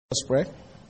Let's pray.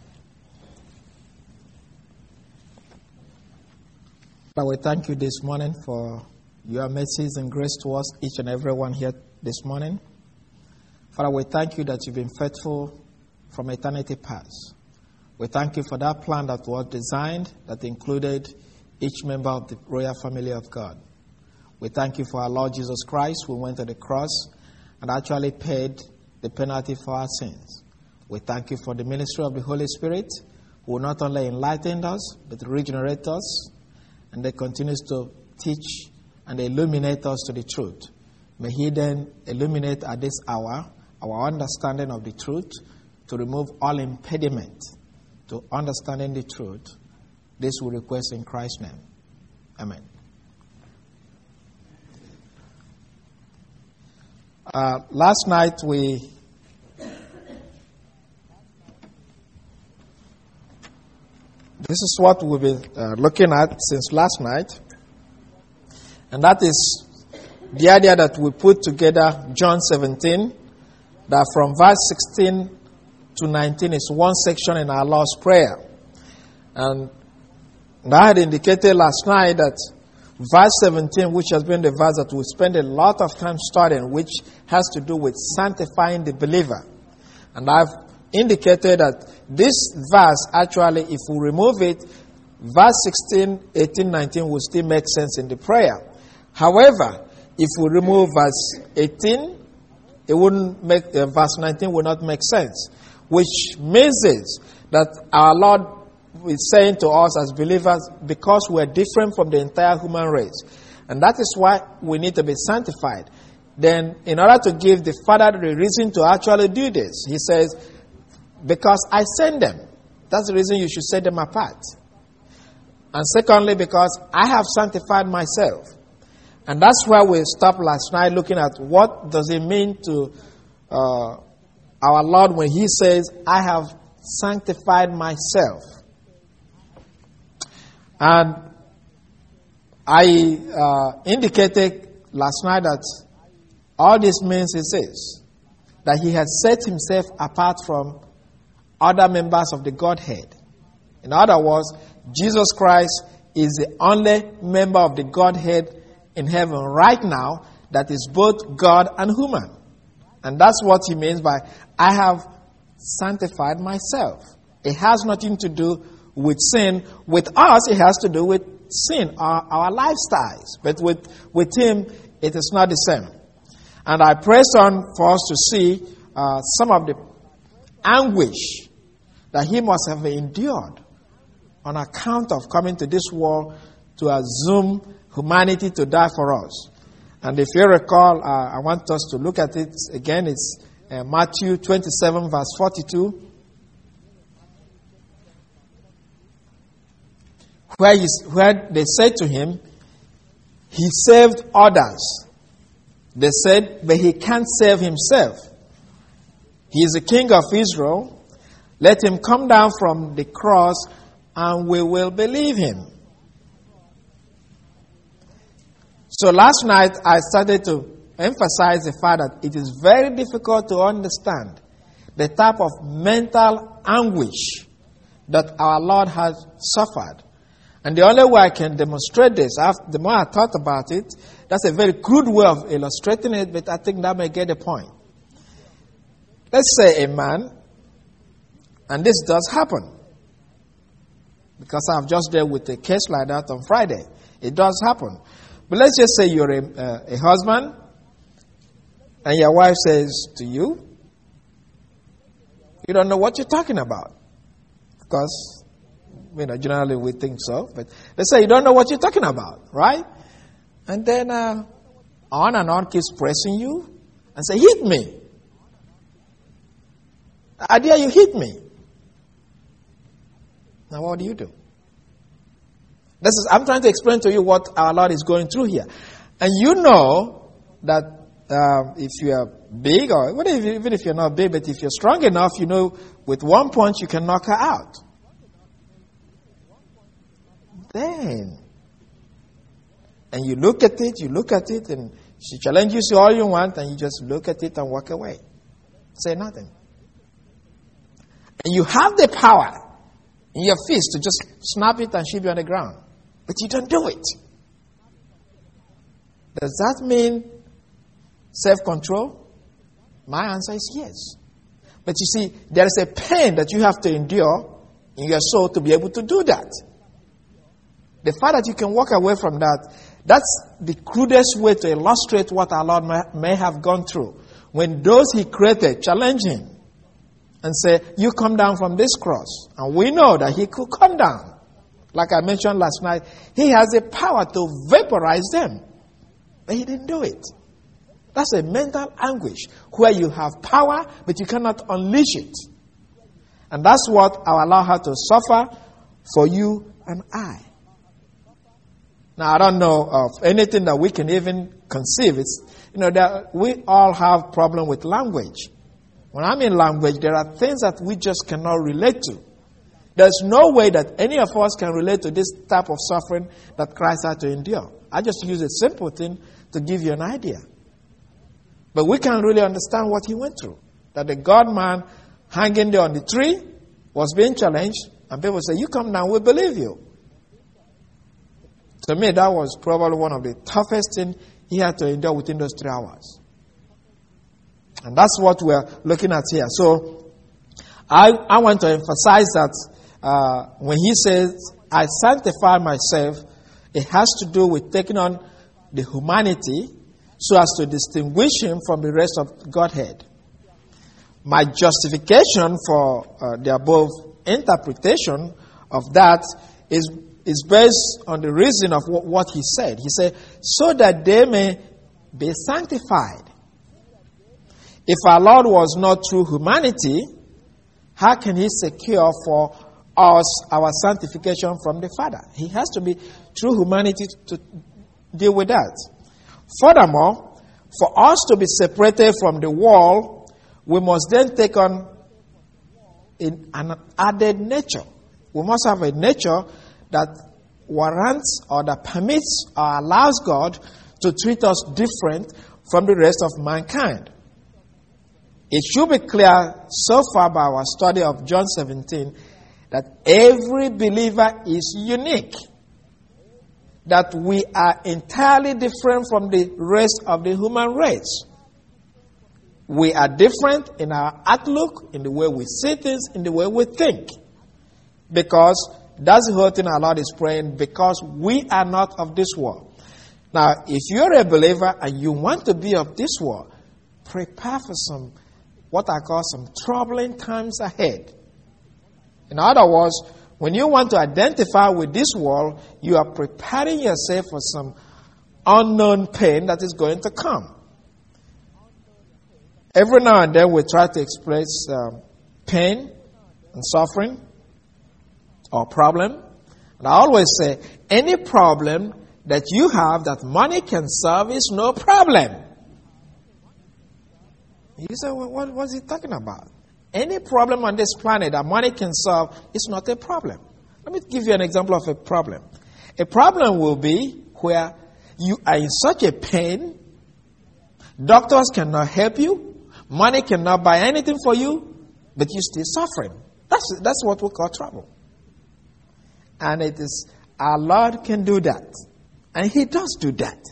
Father, we thank you this morning for your mercies and grace towards each and every one here this morning. Father, we thank you that you've been faithful from eternity past. We thank you for that plan that was designed, that included each member of the royal family of God. We thank you for our Lord Jesus Christ, who went to the cross and actually paid the penalty for our sins. We thank you for the ministry of the Holy Spirit, who not only enlightened us, but regenerate us, and they continues to teach and illuminate us to the truth. May He then illuminate at this hour our understanding of the truth, to remove all impediment to understanding the truth. This we request in Christ's name. Amen. Last night this is what we've been looking at since last night. And that is the idea that we put together John 17, that from verse 16 to 19 is one section in our Lord's Prayer. And I had indicated last night that verse 17, which has been the verse that we spend a lot of time studying, which has to do with sanctifying the believer. And I've indicated that this verse, actually, if we remove it, verse 16, 18, 19 will still make sense in the prayer. However, if we remove verse 18, it wouldn't make verse 19 will not make sense, which means is that our Lord is saying to us as believers, because we're different from the entire human race, and that is why we need to be sanctified. Then, in order to give the Father the reason to actually do this, He says, because I send them. That's the reason you should set them apart. And secondly, because I have sanctified myself. And that's where we stopped last night, looking at what does it mean to our Lord when He says, I have sanctified myself. And I indicated last night that all this means is this, that He has set Himself apart from other members of the Godhead. In other words, Jesus Christ is the only member of the Godhead in heaven right now that is both God and human. And that's what He means by, I have sanctified myself. It has nothing to do with sin. With us, it has to do with sin, our lifestyles. But with Him, it is not the same. And I press on for us to see some of the anguish that He must have endured on account of coming to this world to assume humanity to die for us. And if you recall, I want us to look at it again. It's Matthew 27, verse 42, where they said to Him, He saved others. They said, but He can't save Himself. He is the King of Israel. Let Him come down from the cross and we will believe Him. So last night I started to emphasize the fact that it is very difficult to understand the type of mental anguish that our Lord has suffered. And the only way I can demonstrate this, the more I thought about it, that's a very crude way of illustrating it, but I think that may get the point. Let's say a man, and this does happen, because I've just dealt with a case like that on Friday. It does happen. But let's just say you're a husband, and your wife says to you, you don't know what you're talking about. Because, generally we think so. But let's say you don't know what you're talking about, right? And then on and on keeps pressing you and say, hit me. I dare you hit me. Now what do? I'm trying to explain to you what our Lord is going through here. And you know that if you are big, or even if you're not big, but if you're strong enough, you know with one punch you can knock her out. Then, and you look at it, and she challenges you all you want, and you just look at it and walk away. Say nothing. And you have the power in your fist to just snap it and sheep you on the ground. But you don't do it. Does that mean self-control? My answer is yes. But you see, there is a pain that you have to endure in your soul to be able to do that. The fact that you can walk away from that, that's the crudest way to illustrate what our Lord may have gone through. When those he created challenge him and say, you come down from this cross. And we know that he could come down. Like I mentioned last night, he has the power to vaporize them. But he didn't do it. That's a mental anguish where you have power, but you cannot unleash it. And that's what our Lord had to suffer for you and I. Now, I don't know of anything that we can even conceive. It's, that we all have problem with language. When I mean language, there are things that we just cannot relate to. There's no way that any of us can relate to this type of suffering that Christ had to endure. I just use a simple thing to give you an idea. But we can't really understand what he went through. That the God-man hanging there on the tree was being challenged, and people say, you come down, we believe you. To me, that was probably one of the toughest things he had to endure within those 3 hours. And that's what we're looking at here. So, I want to emphasize that when he says, I sanctify myself, it has to do with taking on the humanity so as to distinguish him from the rest of Godhead. My justification for the above interpretation of that is based on the reason of what he said. He said, so that they may be sanctified. If our Lord was not true humanity, how can he secure for us our sanctification from the Father? He has to be true humanity to deal with that. Furthermore, for us to be separated from the world, we must then take on an added nature. We must have a nature that warrants or that permits or allows God to treat us different from the rest of mankind. It should be clear so far by our study of John 17 that every believer is unique. That we are entirely different from the rest of the human race. We are different in our outlook, in the way we see things, in the way we think. Because that's the whole thing our Lord is praying, because we are not of this world. Now, if you're a believer and you want to be of this world, prepare for some, what I call some troubling times ahead. In other words, when you want to identify with this world, you are preparing yourself for some unknown pain that is going to come. Every now and then we try to express pain and suffering or problem. And I always say, any problem that you have that money can solve is no problem. You say, well, what's he talking about? Any problem on this planet that money can solve is not a problem. Let me give you an example of a problem. A problem will be where you are in such a pain, doctors cannot help you, money cannot buy anything for you, but you're still suffering. That's what we call trouble. And it is, our Lord can do that. And he does do that.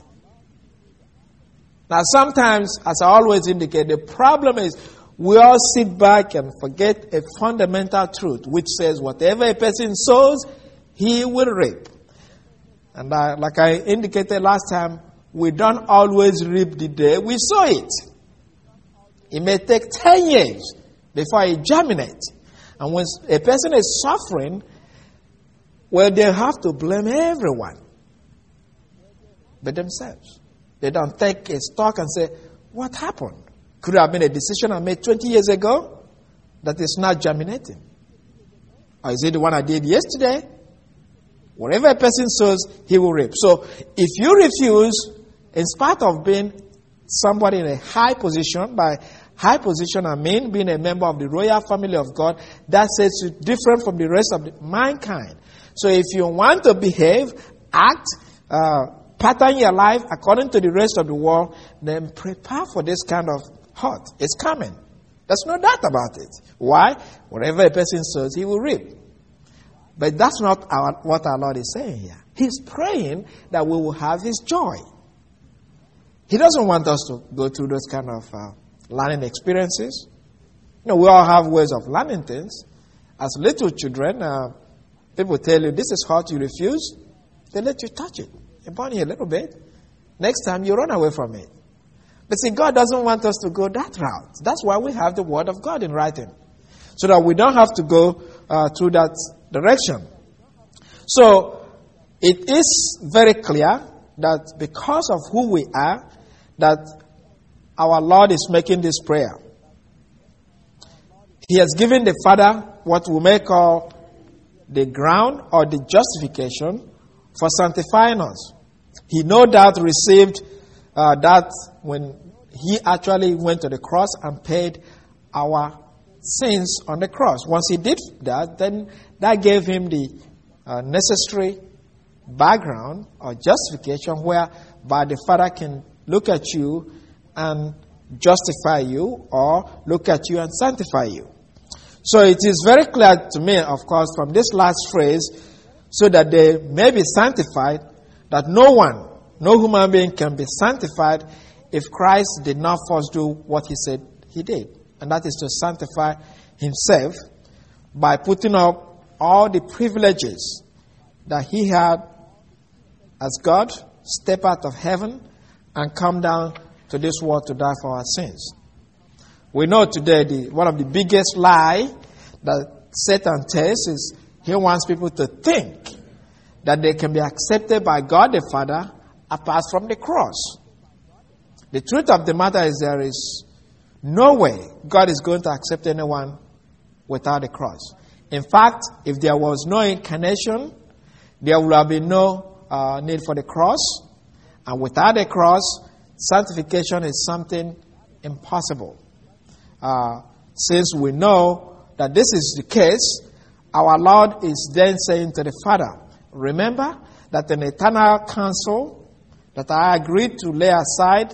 Now sometimes, as I always indicate, the problem is we all sit back and forget a fundamental truth, which says whatever a person sows, he will reap. And like I indicated last time, we don't always reap the day we sow it. It may take 10 years before it germinates. And when a person is suffering, well, they have to blame everyone but themselves. They don't take a stock and say, what happened? Could it have been a decision I made 20 years ago that is not germinating? Or is it the one I did yesterday? Whatever a person sows, he will reap. So if you refuse, in spite of being somebody in a high position, by high position I mean being a member of the royal family of God, that sets you different from the rest of mankind. So if you want to behave, act, pattern your life according to the rest of the world, then prepare for this kind of hurt. It's coming. There's no doubt about it. Why? Whatever a person sows, he will reap. But that's not what our Lord is saying here. He's praying that we will have His joy. He doesn't want us to go through those kind of learning experiences. You know, we all have ways of learning things. As little children, people tell you, this is hot, you refuse. They let you touch it. They burn you a little bit. Next time, you run away from it. But see, God doesn't want us to go that route. That's why we have the Word of God in writing. So that we don't have to go through that direction. So, it is very clear that because of who we are, that our Lord is making this prayer. He has given the Father what we may call the ground or the justification for sanctifying us. He no doubt received that when He actually went to the cross and paid our sins on the cross. Once He did that, then that gave Him the necessary background or justification whereby the Father can look at you and justify you or look at you and sanctify you. So it is very clear to me, of course, from this last phrase, so that they may be sanctified, that no human being can be sanctified if Christ did not first do what He said He did. And that is to sanctify Himself by putting up all the privileges that He had as God, step out of heaven and come down to this world to die for our sins. We know today one of the biggest lie that Satan tells is he wants people to think that they can be accepted by God the Father apart from the cross. The truth of the matter is there is no way God is going to accept anyone without the cross. In fact, if there was no incarnation, there would have been no need for the cross. And without the cross, sanctification is something impossible. Since we know that this is the case, our Lord is then saying to the Father, remember that in eternal counsel that I agreed to lay aside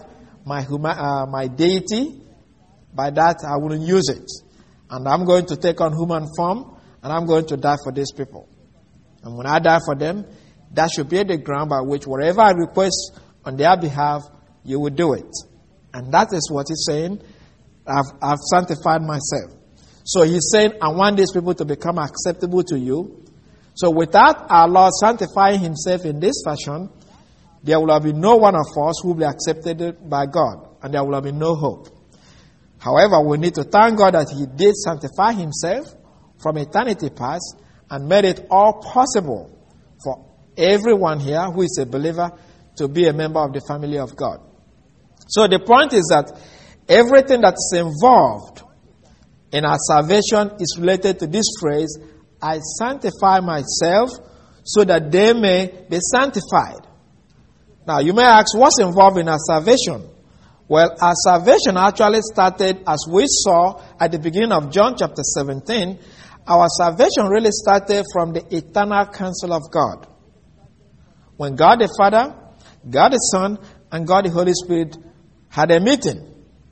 my deity. By that, I wouldn't use it. And I'm going to take on human form, and I'm going to die for these people. And when I die for them, that should be the ground by which whatever I request on their behalf, you will do it. And that is what He's saying. I've sanctified myself. So He's saying, I want these people to become acceptable to you. So without our Lord sanctifying Himself in this fashion, there will have been no one of us who will be accepted by God. And there will have been no hope. However, we need to thank God that He did sanctify Himself from eternity past and made it all possible for everyone here who is a believer to be a member of the family of God. So the point is that everything that is involved in our salvation is related to this phrase, I sanctify myself so that they may be sanctified. Now, you may ask, what's involved in our salvation? Well, our salvation actually started, as we saw at the beginning of John chapter 17, our salvation really started from the eternal counsel of God. When God the Father, God the Son, and God the Holy Spirit had a meeting.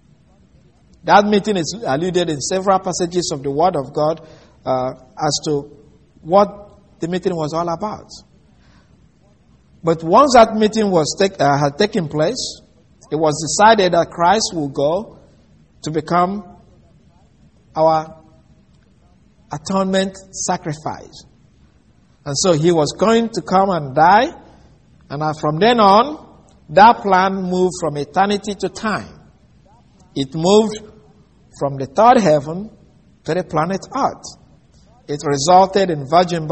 That meeting is alluded in several passages of the Word of God as to what the meeting was all about. But once that meeting had taken place, it was decided that Christ will go to become our atonement sacrifice. And so He was going to come and die. And from then on, that plan moved from eternity to time. It moved from the third heaven to the planet Earth. It resulted in virgin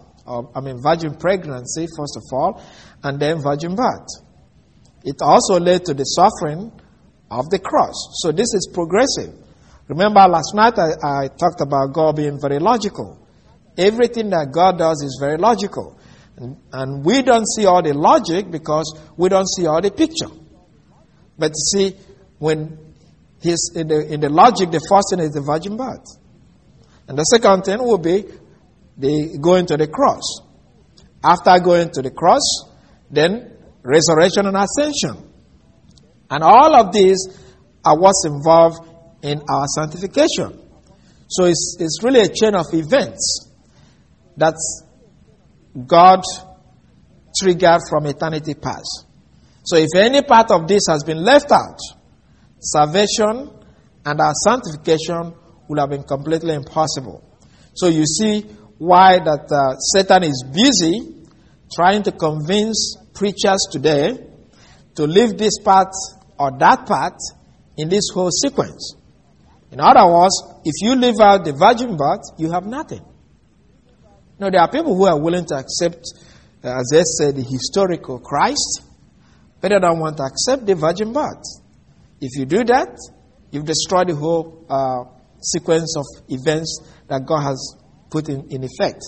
pregnancy, first of all, and then virgin birth. It also led to the suffering of the cross. So this is progressive. Remember last night I talked about God being very logical. Everything that God does is very logical. And we don't see all the logic because we don't see all the picture. But see, when He's in the logic, the first thing is the virgin birth. And the second thing will be the going to the cross. After going to the cross, then resurrection and ascension. And all of these are what's involved in our sanctification. So it's really a chain of events that God triggered from eternity past. So if any part of this has been left out, salvation and our sanctification would have been completely impossible. So you see why that Satan is busy trying to convince preachers today to leave this part or that part in this whole sequence. In other words, if you leave out the virgin birth, you have nothing. Now, there are people who are willing to accept, as they say, the historical Christ, but they don't want to accept the virgin birth. If you do that, you've destroyed the whole sequence of events that God has put in effect.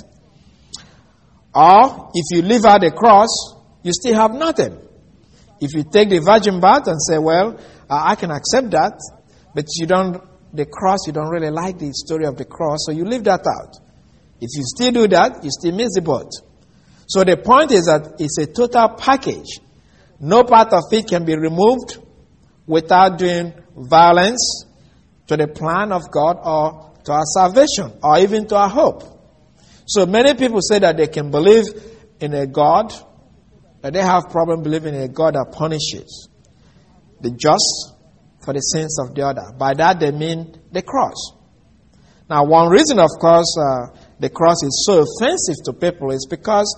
Or, if you leave out the cross, you still have nothing. If you take the virgin birth and say, well, I can accept that, but the cross, you don't really like the story of the cross, so you leave that out. If you still do that, you still miss the boat. So the point is that it's a total package. No part of it can be removed without doing violence to the plan of God or to our salvation or even to our hope. So many people say that they can believe in a God, that they have problem believing in a God that punishes the just for the sins of the other. By that they mean the cross. Now, one reason, of course, the cross is so offensive to people is because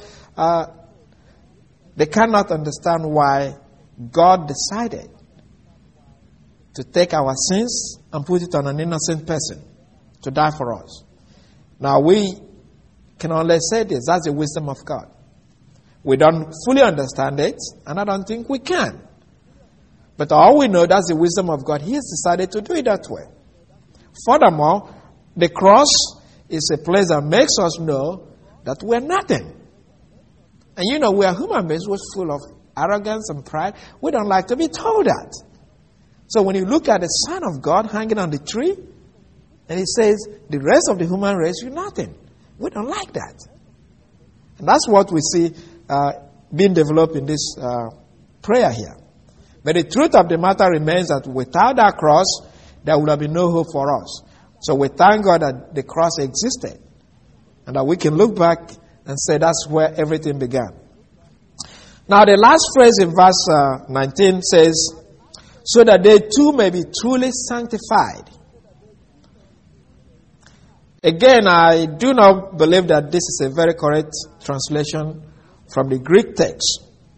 they cannot understand why God decided to take our sins and put it on an innocent person to die for us. Now, we can only say this. That's the wisdom of God. We don't fully understand it, and I don't think we can. But all we know, that's the wisdom of God. He has decided to do it that way. Furthermore, the cross is a place that makes us know that we're nothing. And you know, we are human beings. We're full of arrogance and pride. We don't like to be told that. So when you look at the Son of God hanging on the tree, and he says, the rest of the human race, you're nothing. We don't like that. And that's what we see being developed in this prayer here. But the truth of the matter remains that without that cross, there would have been no hope for us. So we thank God that the cross existed, and that we can look back and say that's where everything began. Now the last phrase in verse 19 says, so that they too may be truly sanctified. Again, I do not believe that this is a very correct translation from the Greek text.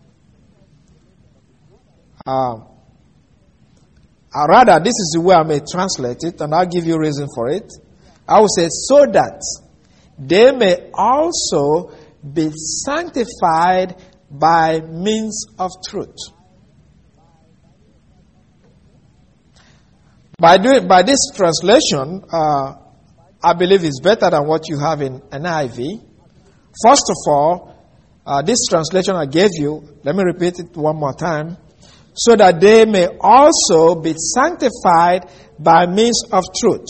Rather, this is the way I may translate it, and I'll give you a reason for it. I will say, so that they may also be sanctified by means of truth. By this translation, I believe it's better than what you have in NIV. First of all, this translation I gave you, let me repeat it one more time. So that they may also be sanctified by means of truth.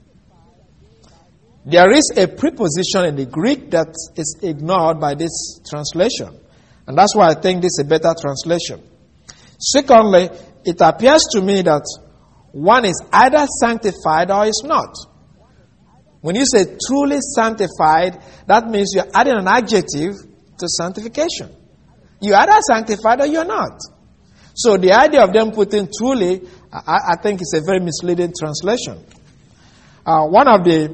There is a preposition in the Greek that is ignored by this translation. And that's why I think this is a better translation. Secondly, it appears to me that one is either sanctified or is not. When you say truly sanctified, that means you're adding an adjective to sanctification. You're either sanctified or you're not. So the idea of them putting truly, I think is a very misleading translation. One of the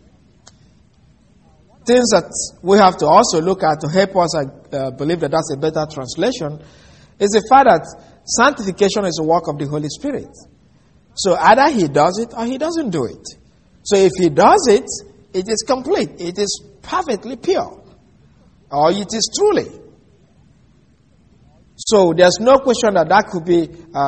things that we have to also look at to help us believe that that's a better translation is the fact that sanctification is a work of the Holy Spirit. So either he does it or he doesn't do it. So if he does it, it is complete. It is perfectly pure. Or it is truly. So there's no question that could be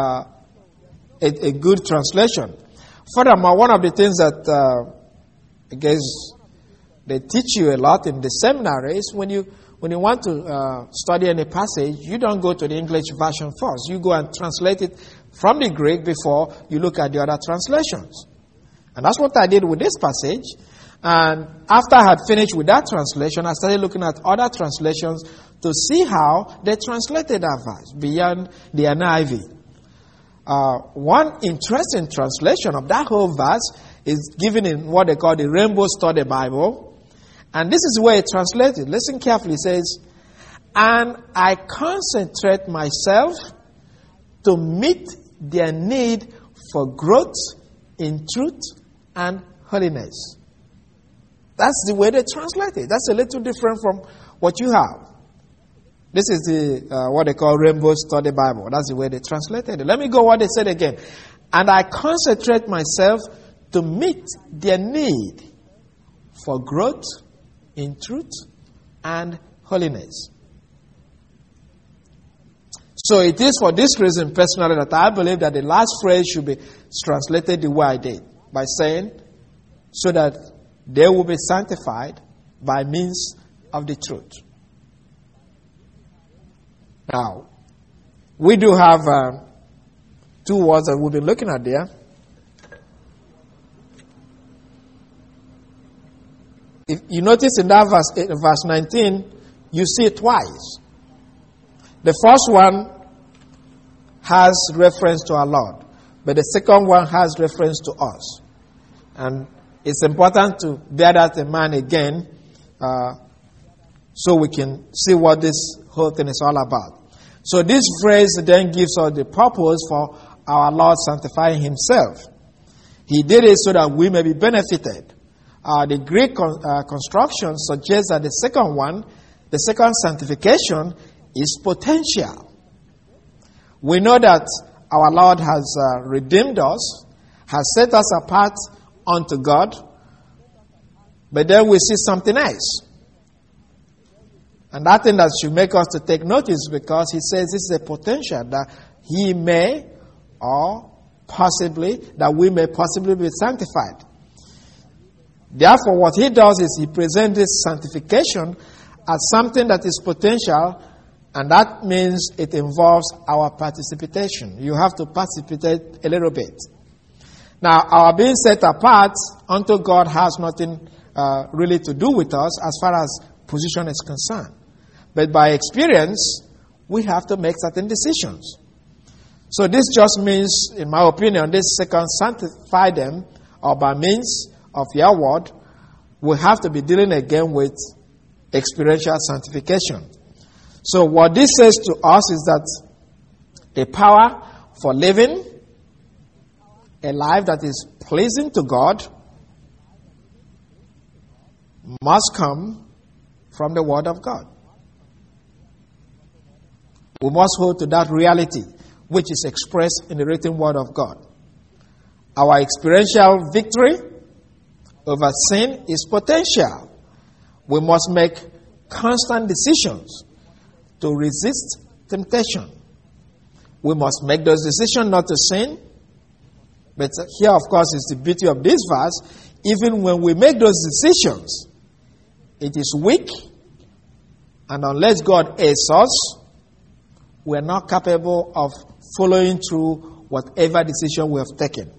a good translation. Furthermore, one of the things that I guess they teach you a lot in the seminary is when you want to study any passage, you don't go to the English version first. You go and translate it from the Greek before you look at the other translations. And that's what I did with this passage. And after I had finished with that translation, I started looking at other translations to see how they translated that verse beyond the NIV. one interesting translation of that whole verse is given in what they call the Rainbow Study Bible. And this is where it translated. Listen carefully. It says, and I concentrate myself to meet their need for growth in truth and holiness. That's the way they translate it. That's a little different from what you have. This is the what they call Rainbow Study Bible. That's the way they translated it. Let me go what they said again. And I concentrate myself to meet their need for growth in truth and holiness. So it is for this reason, personally, that I believe that the last phrase should be translated the way I did, by saying, so that they will be sanctified by means of the truth. Now, we do have two words that we've been looking at there. If you notice in that verse 19, you see it twice. The first one has reference to our Lord, but the second one has reference to us. And it's important to bear that in mind again, so we can see what this whole thing is all about. So this phrase then gives us the purpose for our Lord sanctifying himself. He did it so that we may be benefited. The Greek construction suggests that the second sanctification is potential. We know that our Lord has redeemed us, has set us apart unto God, but then we see something else. And that thing that should make us to take notice, because he says this is a potential that he may, or possibly, that we may possibly be sanctified. Therefore, what he does is he presents this sanctification as something that is potential, and that means it involves our participation. You have to participate a little bit. Now, our being set apart unto God has nothing really to do with us as far as position is concerned. But by experience, we have to make certain decisions. So this just means, in my opinion, this second sanctify them, or by means of your word, we have to be dealing again with experiential sanctification. So what this says to us is that the power for living a life that is pleasing to God must come from the Word of God. We must hold to that reality which is expressed in the written Word of God. Our experiential victory over sin is potential. We must make constant decisions to resist temptation. We must make those decisions not to sin. But here, of course, is the beauty of this verse. Even when we make those decisions, it is weak. And unless God aids us, we are not capable of following through whatever decision we have taken.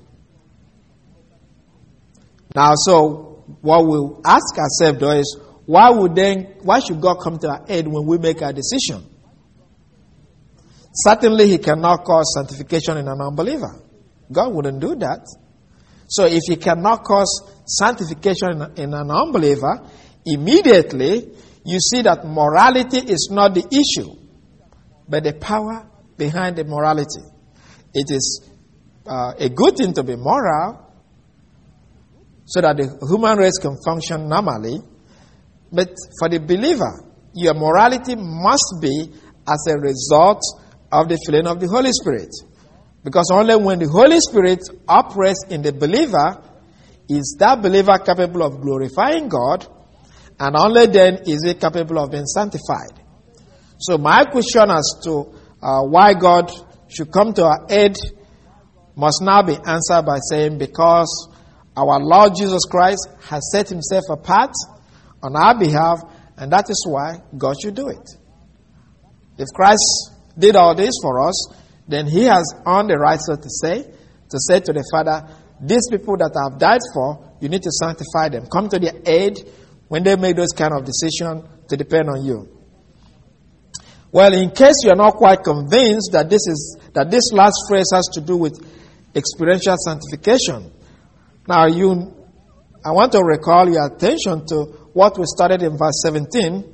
Now, so what we'll ask ourselves though is, why should God come to our aid when we make our decision? Certainly, he cannot cause sanctification in an unbeliever. God wouldn't do that. So if he cannot cause sanctification in an unbeliever, immediately you see that morality is not the issue, but the power behind the morality. It is a good thing to be moral so that the human race can function normally. But for the believer, your morality must be as a result of the filling of the Holy Spirit. Because only when the Holy Spirit operates in the believer is that believer capable of glorifying God, and only then is he capable of being sanctified. So my question as to why God should come to our aid must now be answered by saying, because our Lord Jesus Christ has set himself apart on our behalf, and that is why God should do it. If Christ did all this for us, then he has earned the right, so to say to the Father, these people that I have died for, you need to sanctify them. Come to their aid when they make those kind of decisions to depend on you. Well, in case you're not quite convinced that this last phrase has to do with experiential sanctification, now I want to recall your attention to what we studied in verse 17.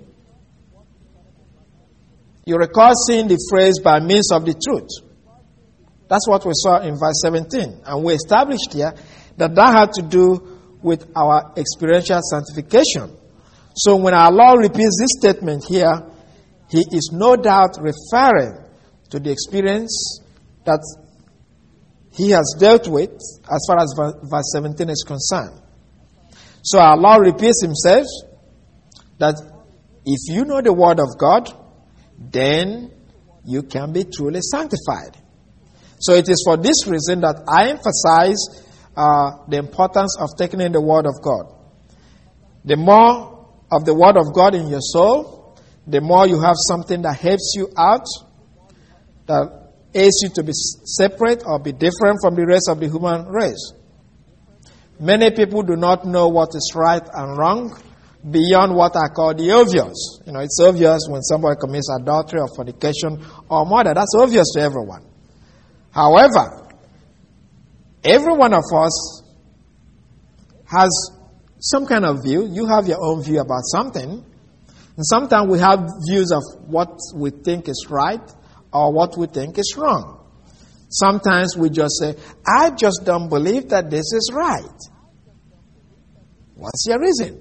You recall seeing the phrase by means of the truth. That's what we saw in verse 17. And we established here that had to do with our experiential sanctification. So when our Lord repeats this statement here, He is no doubt referring to the experience that He has dealt with as far as verse 17 is concerned. So our Lord repeats Himself that if you know the Word of God, then you can be truly sanctified. So it is for this reason that I emphasize the importance of taking in the Word of God. The more of the Word of God in your soul, the more you have something that helps you out, that aids you to be separate or be different from the rest of the human race. Many people do not know what is right and wrong beyond what I call the obvious. It's obvious when somebody commits adultery or fornication or murder. That's obvious to everyone. However, every one of us has some kind of view. You have your own view about something. And sometimes we have views of what we think is right or what we think is wrong. Sometimes we just say, I just don't believe that this is right. What's your reason?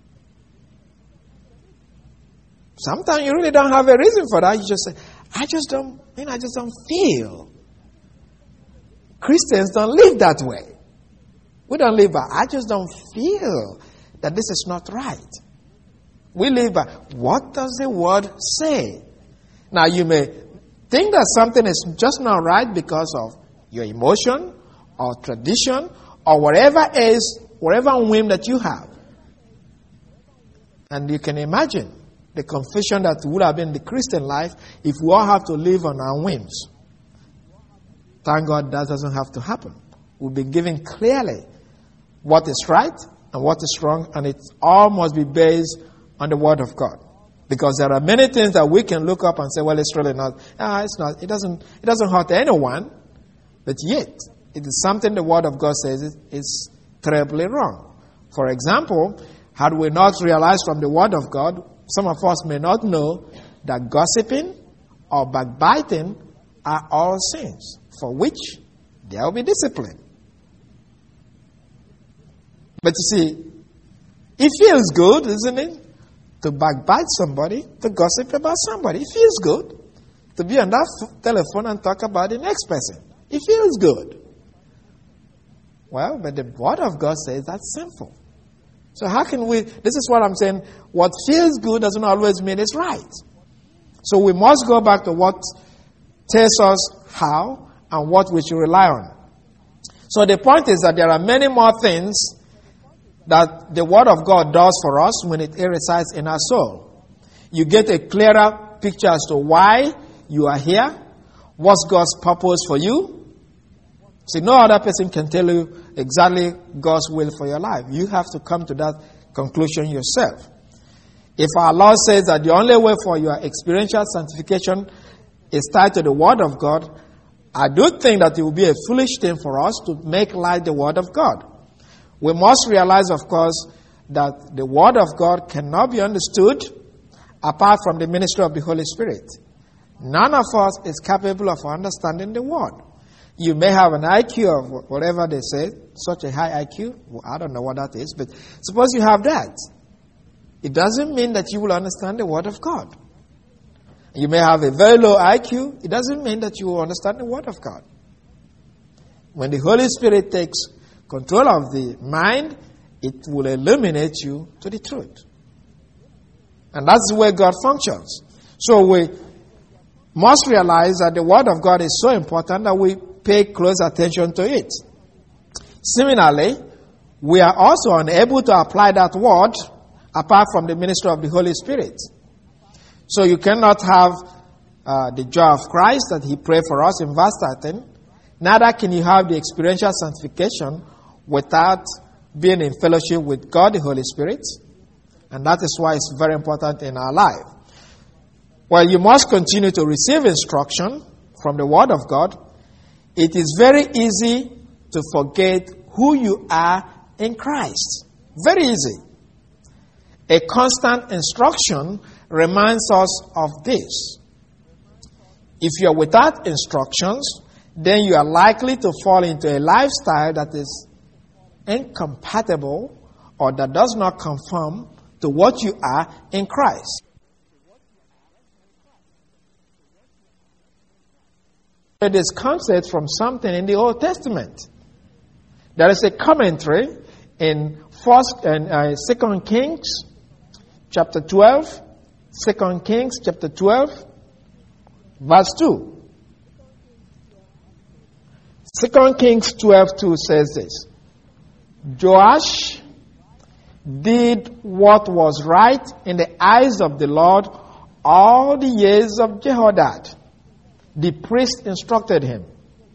Sometimes you really don't have a reason for that. You just say, I just don't feel. Christians don't live that way. We don't live by, I just don't feel that this is not right. We live by, what does the Word say? Now you may think that something is just not right because of your emotion or tradition or whatever whim that you have. And you can imagine the confusion that would have been the Christian life if we all have to live on our whims. Thank God that doesn't have to happen. We've been given clearly what is right and what is wrong, and it all must be based on the Word of God. Because there are many things that we can look up and say, well, it's really not. It's not. It doesn't hurt anyone, but yet it is something the Word of God says is terribly wrong. For example, had we not realized from the Word of God, some of us may not know that gossiping or backbiting are all sins, for which there will be discipline. But you see, it feels good, isn't it? To backbite somebody, to gossip about somebody. It feels good. To be on that telephone and talk about the next person. It feels good. Well, but the Word of God says that's sinful. So how can we, this is what I'm saying, what feels good doesn't always mean it's right. So we must go back to what tells us how and what we should rely on. So the point is that there are many more things that the Word of God does for us when it resides in our soul. You get a clearer picture as to why you are here, what's God's purpose for you. See, no other person can tell you exactly God's will for your life. You have to come to that conclusion yourself. If our Lord says that the only way for your experiential sanctification is tied to the Word of God, I do think that it will be a foolish thing for us to make light the Word of God. We must realize, of course, that the Word of God cannot be understood apart from the ministry of the Holy Spirit. None of us is capable of understanding the Word. You may have an IQ of whatever they say, such a high IQ. Well, I don't know what that is, but suppose you have that. It doesn't mean that you will understand the Word of God. You may have a very low IQ. It doesn't mean that you will understand the Word of God. When the Holy Spirit takes control of the mind, it will illuminate you to the truth. And that's the way God functions. So we must realize that the Word of God is so important that we pay close attention to it. Similarly, we are also unable to apply that Word apart from the ministry of the Holy Spirit. So you cannot have the joy of Christ that He prayed for us in verse 13. Neither can you have the experiential sanctification without being in fellowship with God, the Holy Spirit. And that is why it's very important in our life. Well, you must continue to receive instruction from the Word of God. It is very easy to forget who you are in Christ. Very easy. A constant instruction reminds us of this. If you are without instructions, then you are likely to fall into a lifestyle that is incompatible or that does not conform to what you are in Christ. This concept from something in the Old Testament. There is a commentary in 2 Kings chapter 12, 2 Kings chapter 12, verse 2. 2 Kings 12:2 says this: Joash did what was right in the eyes of the Lord all the years of Jehoiada. The priest instructed him.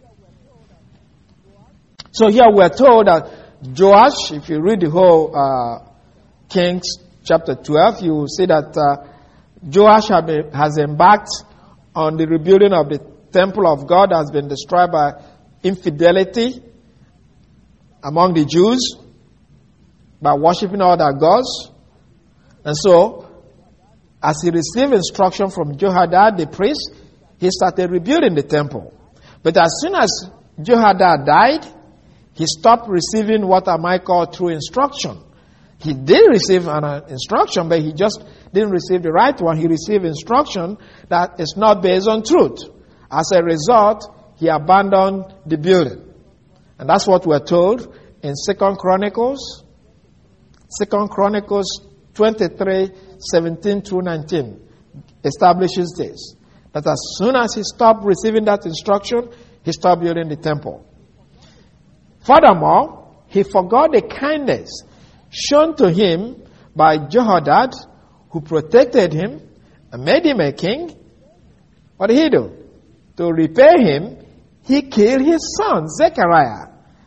So here we are told that Joash, if you read the whole Kings chapter 12, you will see that Joash has embarked on the rebuilding of the temple of God that has been destroyed by infidelity among the Jews by worshiping other gods. And so, as he received instruction from Jehoiada the priest, he started rebuilding the temple. But as soon as Jehoiada died, he stopped receiving what I might call true instruction. He did receive an instruction, but he just didn't receive the right one. He received instruction that is not based on truth. As a result, he abandoned the building. And that's what we're told in 2 Chronicles 23, 17 through 19 establishes this. That as soon as he stopped receiving that instruction, he stopped building the temple. Furthermore, he forgot the kindness shown to him by Jehoiada, who protected him and made him a king. What did he do? To repay him, he killed his son, Zechariah.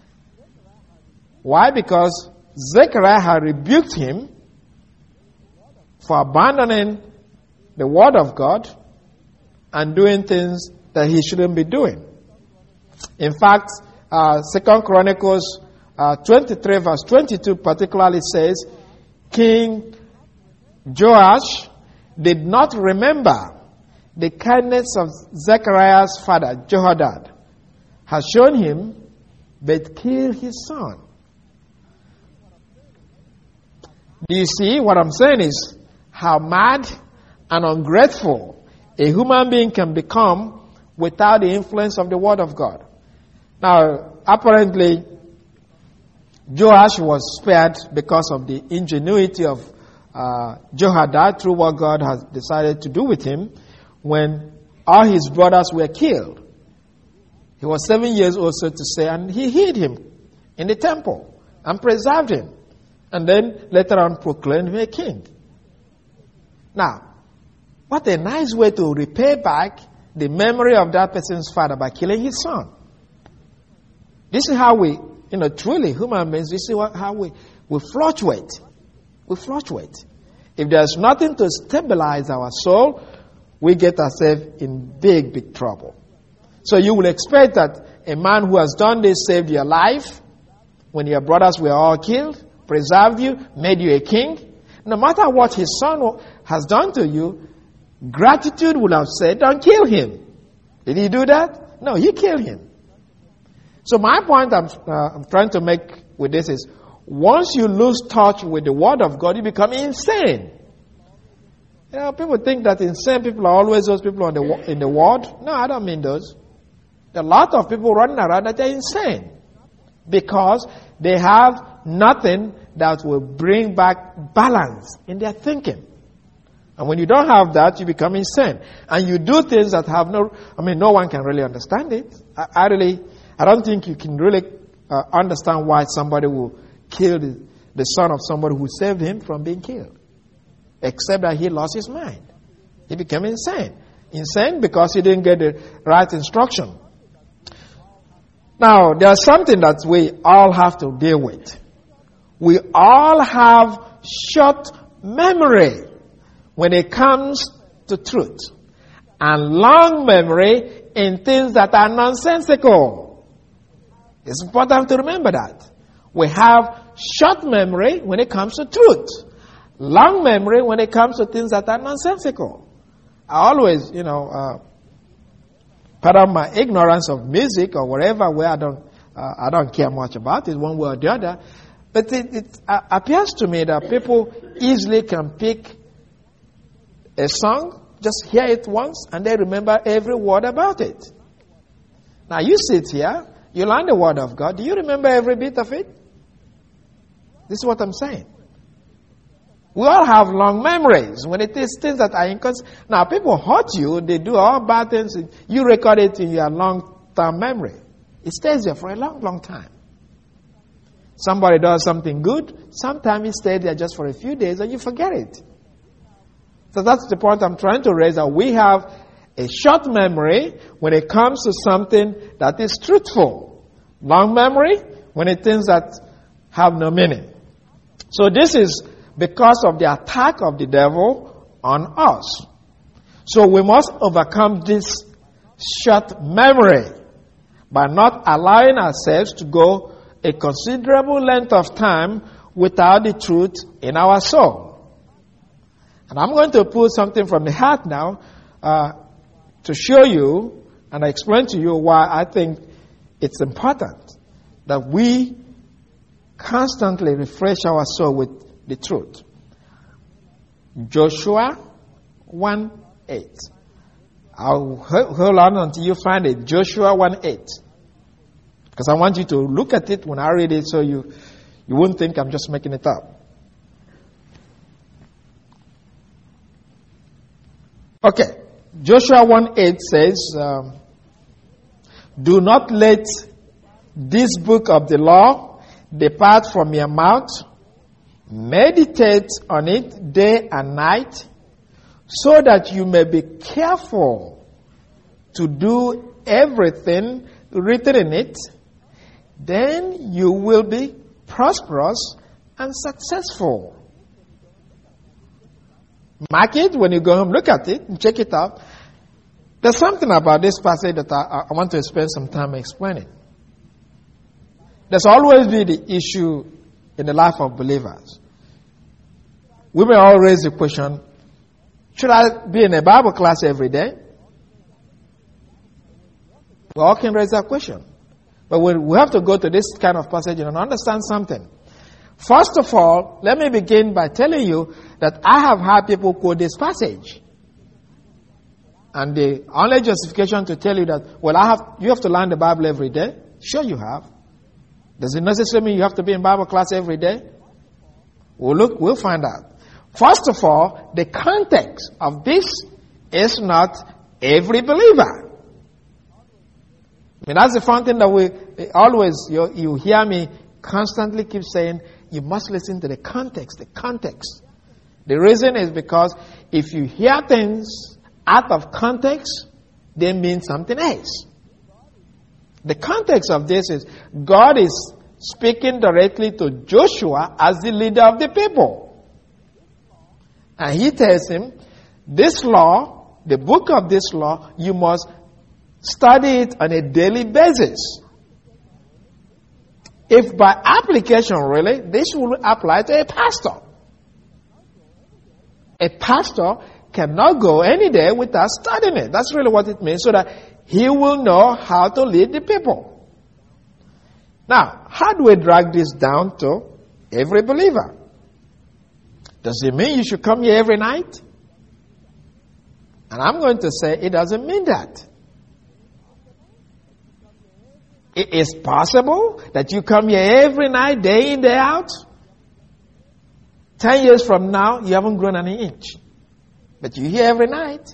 Why? Because Zechariah had rebuked him for abandoning the word of God and doing things that he shouldn't be doing. In fact, 2 Chronicles 23 verse 22 particularly says, King Joash did not remember the kindness of Zechariah's father, Jehoiada, has shown him, but killed his son. Do you see? What I'm saying is how mad and ungrateful a human being can become without the influence of the Word of God. Now, apparently, Joash was spared because of the ingenuity of Jehoiada through what God has decided to do with him when all his brothers were killed. He was 7 years old, so to say, and he hid him in the temple and preserved him. And then later on proclaimed him a king. Now, what a nice way to repay back the memory of that person's father by killing his son. This is how we, truly human beings, this is how we fluctuate. We fluctuate. If there's nothing to stabilize our soul, we get ourselves in big, big trouble. So you will expect that a man who has done this saved your life when your brothers were all killed, preserved you, made you a king. No matter what his son has done to you, gratitude would have said, don't kill him. Did he do that? No, he killed him. So my point I'm trying to make with this is, once you lose touch with the Word of God, you become insane. People think that insane people are always those people in the world. No, I don't mean those. There are a lot of people running around that are insane because they have nothing that will bring back balance in their thinking. And when you don't have that, you become insane. And you do things that have no one can really understand it. I don't think you can really understand why somebody will kill the son of somebody who saved him from being killed. Except that he lost his mind. He became insane. Insane because he didn't get the right instruction. Now, there's something that we all have to deal with. We all have short memory when it comes to truth, and long memory in things that are nonsensical. It's important to remember that. We have short memory when it comes to truth, long memory when it comes to things that are nonsensical. I always, pardon my ignorance of music or whatever, where I don't care much about it one way or the other. But it appears to me that people easily can pick a song, just hear it once, and they remember every word about it. Now you sit here, you learn the word of God. Do you remember every bit of it? This is what I'm saying. We all have long memories when it is things that are inconsistent. Now, people hurt you, they do all bad things. You record it in your long-term memory. It stays there for a long, long time. Somebody does something good, sometimes it stays there just for a few days and you forget it. So that's the point I'm trying to raise, that we have a short memory when it comes to something that is truthful. Long memory when it things that have no meaning. So this is because of the attack of the devil on us. So we must overcome this short memory by not allowing ourselves to go a considerable length of time without the truth in our soul. And I'm going to put something from the heart now to show you and explain to you why I think it's important that we constantly refresh our soul with the truth. Joshua 1:8. I'll hold on until you find it. Joshua 1:8. Because I want you to look at it when I read it so you won't think I'm just making it up. Okay. Joshua 1:8 says, do not let this book of the law depart from your mouth. Meditate on it day and night, so that you may be careful to do everything written in it. Then you will be prosperous and successful. Mark it when you go home, look at it and check it out. There's something about this passage that I want to spend some time explaining. There's always been the issue in the life of believers. We may all raise the question, should I be in a Bible class every day? We all can raise that question. But we have to go to this kind of passage and understand something. First of all, let me begin by telling you that I have had people quote this passage. And the only justification to tell you that, you have to learn the Bible every day. Sure you have. Does it necessarily mean you have to be in Bible class every day? We'll find out. First of all, the context of this is not every believer. I mean, that's the fun thing that we always, you hear me constantly keep saying, you must listen to the context, the context. The reason is because if you hear things out of context, they mean something else. The context of this is God is speaking directly to Joshua as the leader of the people. And he tells him, this law, the book of this law, you must study it on a daily basis. If by application, really, this will apply to a pastor. A pastor cannot go any day without studying it. That's really what it means, so that he will know how to lead the people. Now, how do we drag this down to every believer? Does it mean you should come here every night? And I'm going to say it doesn't mean that. It is possible that you come here every night, day in, day out. 10 years from now, you haven't grown an inch. But you're here every night.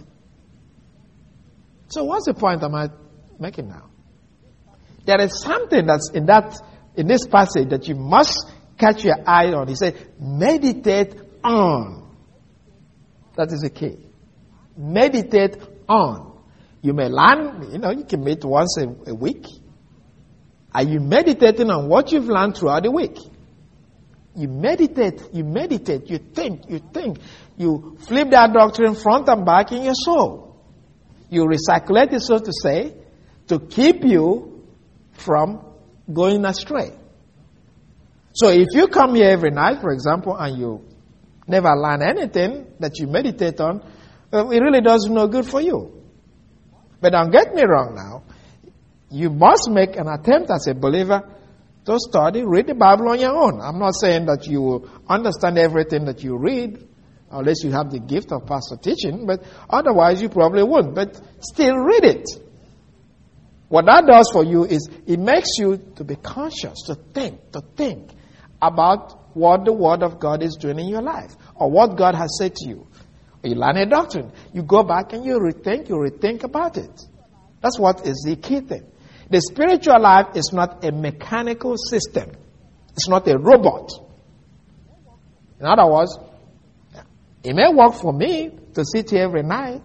So what's the point am I making now? There is something that's in this passage that you must catch your eye on. He said, meditate on. That is the key. Meditate on. You may learn, you can meet once a week. Are you meditating on what you've learned throughout the week? You meditate, you think. You flip that doctrine front and back in your soul. You recirculate it, so to say, to keep you from going astray. So if you come here every night, for example, and you never learn anything that you meditate on, it really does no good for you. But don't get me wrong now. You must make an attempt as a believer to study, read the Bible on your own. I'm not saying that you will understand everything that you read, unless you have the gift of pastor teaching, but otherwise you probably won't. But still read it. What that does for you is it makes you to be conscious, to think about what the Word of God is doing in your life, or what God has said to you. You learn a doctrine. You go back and you rethink about it. That's what is the key thing. The spiritual life is not a mechanical system. It's not a robot. In other words, it may work for me to sit here every night,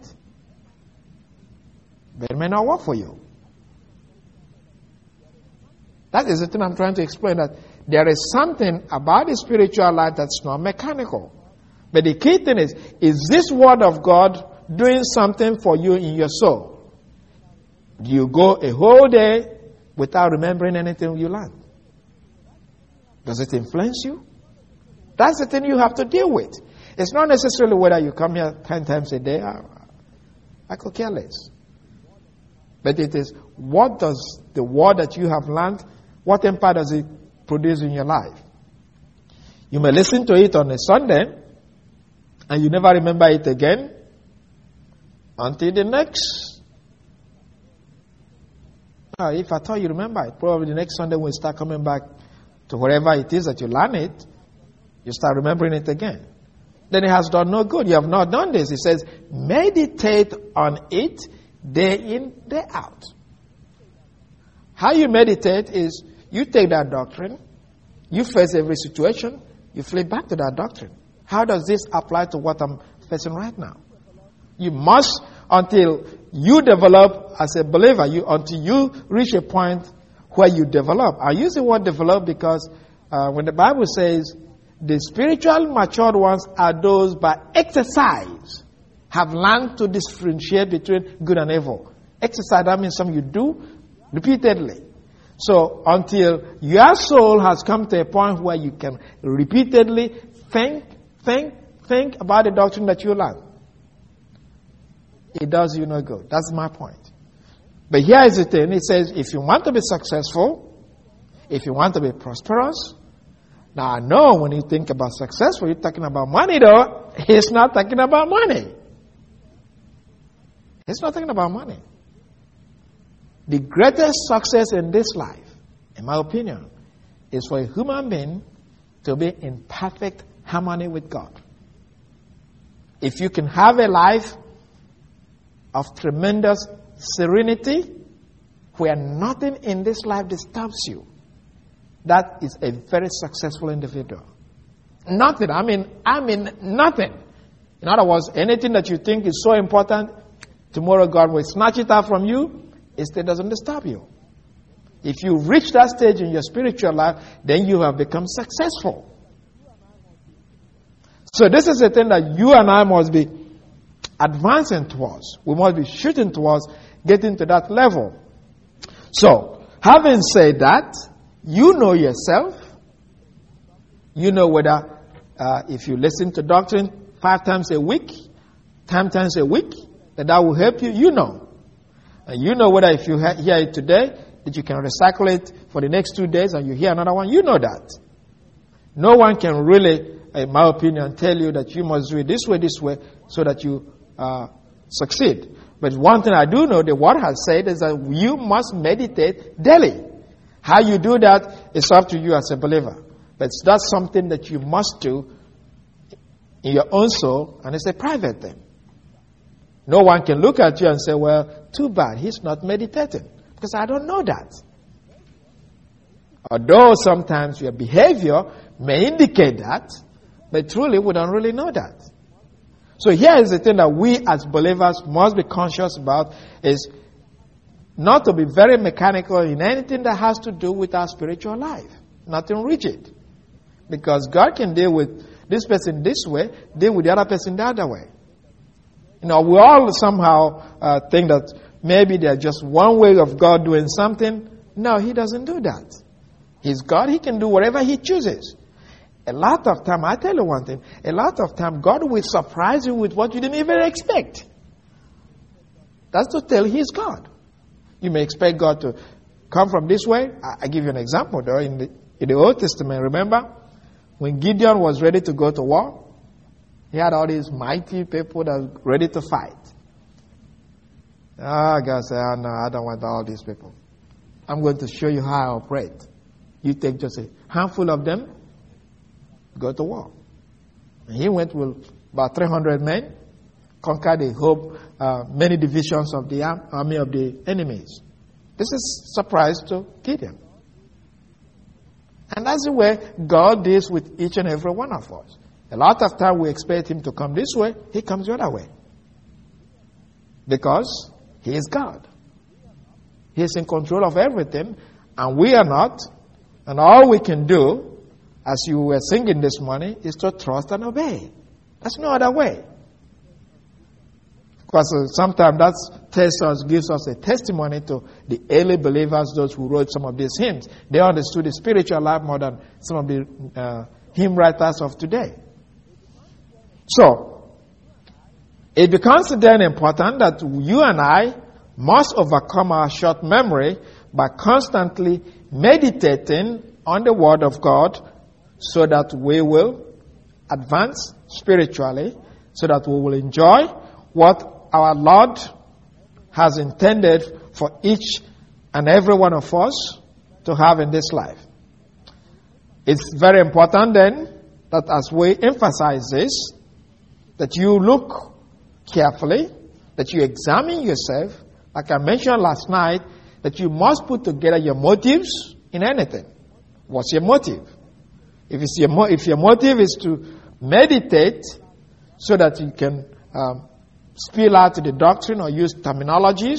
but it may not work for you. That is the thing I'm trying to explain, that there is something about the spiritual life that's not mechanical. But the key thing is this Word of God doing something for you in your soul? Do you go a whole day without remembering anything you learned? Does it influence you? That's the thing you have to deal with. It's not necessarily whether you come here 10 times a day. I could care less. But it is, what does the Word that you have learned, what impact does it produce in your life? You may listen to it on a Sunday, and you never remember it again until the next. If at all you remember it, probably the next Sunday when you start coming back to wherever it is that you learn it, you start remembering it again. Then it has done no good. You have not done this. It says, meditate on it day in, day out. How you meditate is you take that doctrine, you face every situation, you flip back to that doctrine. How does this apply to what I'm facing right now? You must, until you develop as a believer, until you reach a point where you develop. I use the word develop because when the Bible says the spiritual matured ones are those by exercise have learned to differentiate between good and evil. Exercise, that means something you do repeatedly. So until your soul has come to a point where you can repeatedly think about the doctrine that you learn, it does you no good. That's my point. But here is the thing. It says, if you want to be successful, if you want to be prosperous. Now, I know when you think about successful, you're talking about money, though. He's not talking about money. He's not talking about money. The greatest success in this life, in my opinion, is for a human being to be in perfect harmony with God. If you can have a life of tremendous serenity, where nothing in this life disturbs you, that is a very successful individual. Nothing. I mean nothing. In other words, anything that you think is so important, tomorrow God will snatch it out from you. It still doesn't disturb you. If you reach that stage in your spiritual life, then you have become successful. So this is the thing that you and I must be advancing towards. We must be shooting towards getting to that level. So, having said that, you know yourself. You know whether if you listen to doctrine 5 times a week, 10 times a week, that will help you. You know. And you know whether if you hear it today, that you can recycle it for the next 2 days and you hear another one. You know that. No one can really, in my opinion, tell you that you must do it this way, so that you succeed. But one thing I do know, the Word has said, is that you must meditate daily. How you do that is up to you as a believer. But that's something that you must do in your own soul, and it's a private thing. No one can look at you and say, well, too bad, he's not meditating. Because I don't know that. Although sometimes your behavior may indicate that, but truly we don't really know that. So here is the thing that we as believers must be conscious about, is not to be very mechanical in anything that has to do with our spiritual life. Nothing rigid. Because God can deal with this person this way, deal with the other person the other way. We all somehow think that maybe there's just one way of God doing something. No, He doesn't do that. He's God. He can do whatever He chooses. A lot of time, I tell you one thing, a lot of time God will surprise you with what you didn't even expect. That's to tell He's God. You may expect God to come from this way. I give you an example though. In the Old Testament, remember? When Gideon was ready to go to war, he had all these mighty people that were ready to fight. God said, no, I don't want all these people. I'm going to show you how I operate. You take just a handful of them, go to war. And he went with about 300 men, conquered a whole, many divisions of the army of the enemies. This is a surprise to Gideon. And that's the way God deals with each and every one of us. A lot of time we expect Him to come this way, He comes the other way. Because He is God. He is in control of everything, and we are not. And all we can do, as you were singing this morning, is to trust and obey. There's no other way. Because sometimes that gives us a testimony to the early believers, those who wrote some of these hymns. They understood the spiritual life more than some of the hymn writers of today. So, it becomes then important that you and I must overcome our short memory by constantly meditating on the Word of God so that we will advance spiritually, so that we will enjoy what our Lord has intended for each and every one of us to have in this life. It's very important then that as we emphasize this, that you look carefully, that you examine yourself, like I mentioned last night, that you must put together your motives in anything. What's your motive? If your motive is to meditate so that you can spill out the doctrine or use terminologies,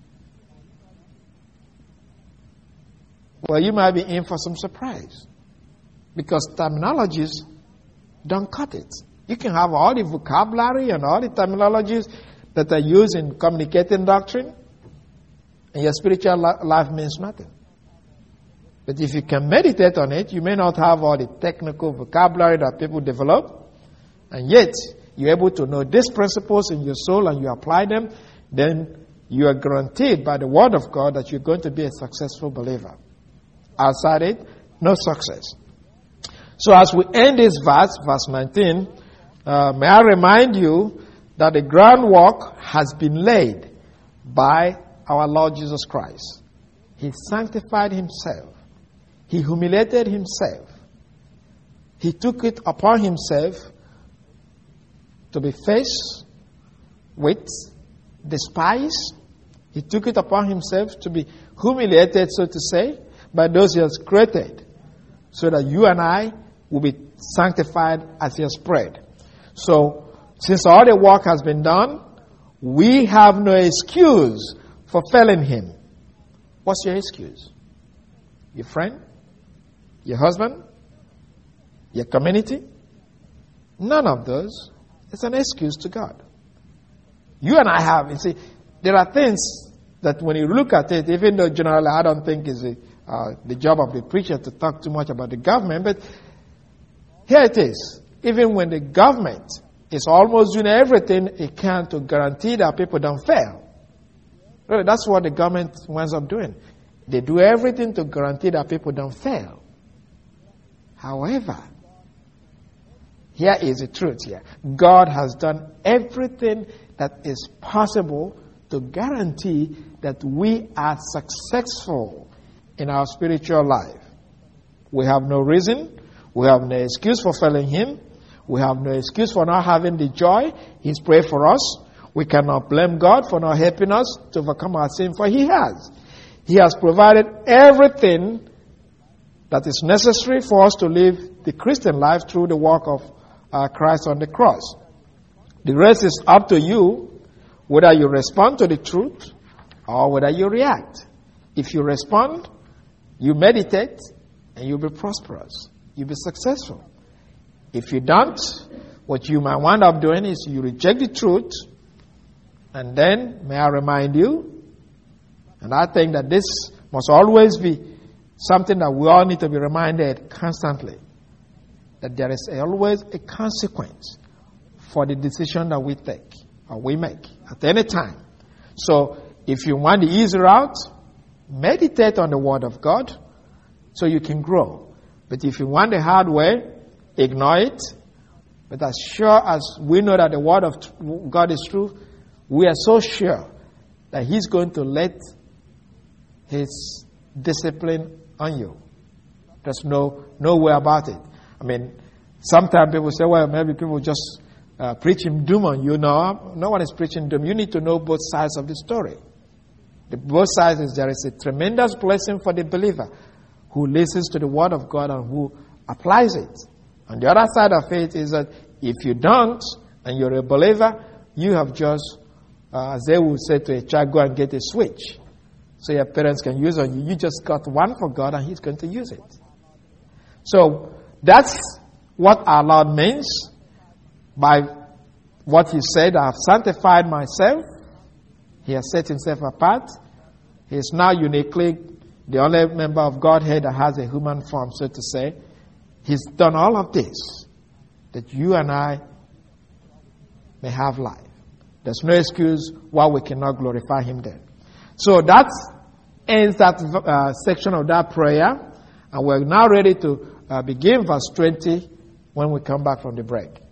well, you might be in for some surprise. Because terminologies don't cut it. You can have all the vocabulary and all the terminologies that are used in communicating doctrine, and your spiritual life means nothing. But if you can meditate on it, you may not have all the technical vocabulary that people develop, and yet you're able to know these principles in your soul and you apply them, then you are guaranteed by the Word of God that you're going to be a successful believer. Outside it, no success. So as we end this verse 19, may I remind you that the groundwork has been laid by our Lord Jesus Christ. He sanctified Himself. He humiliated Himself. He took it upon Himself to be faced with, despised. He took it upon Himself to be humiliated, so to say, by those He has created, so that you and I will be sanctified as He has prayed. So, since all the work has been done, we have no excuse for failing Him. What's your excuse? Your friend? Your husband? Your community? None of those. It's an excuse to God. You and I have, you see, there are things that when you look at it, even though generally I don't think it's the job of the preacher to talk too much about the government, but here it is. Even when the government is almost doing everything it can to guarantee that people don't fail. Really, that's what the government winds up doing. They do everything to guarantee that people don't fail. However, here is the truth here. God has done everything that is possible to guarantee that we are successful in our spiritual life. We have no reason, we have no excuse for failing Him, we have no excuse for not having the joy He's prayed for us. We cannot blame God for not helping us to overcome our sin, for He has. He has provided everything that is necessary for us to live the Christian life through the work of Christ on the cross. The rest is up to you, whether you respond to the truth or whether you react. If you respond, you meditate, and you'll be prosperous. you'll be successful. If you don't, what you might wind up doing is you reject the truth, and then, may I remind you, and I think that this must always be something that we all need to be reminded constantly, that there is always a consequence for the decision that we take or we make at any time. So, if you want the easy route, meditate on the Word of God so you can grow. But if you want the hard way, ignore it. But as sure as we know that the Word of God is true, we are so sure that He's going to let His discipline on you. There's no way about it. I mean, sometimes people say, well, maybe people just preaching doom on you. No one is preaching doom. You need to know both sides of the story. Both sides is there is a tremendous blessing for the believer who listens to the Word of God and who applies it. On the other side of it is that if you don't and you're a believer, you have just, as they would say to a child, go and get a switch so your parents can use on you. You just got one for God and He's going to use it. So that's what our Lord means by what He said, I have sanctified myself. He has set Himself apart. He is now uniquely the only member of Godhead that has a human form, so to say. He's done all of this that you and I may have life. There's no excuse why we cannot glorify Him then. So that ends that section of that prayer. And we're now ready to begin verse 20 when we come back from the break.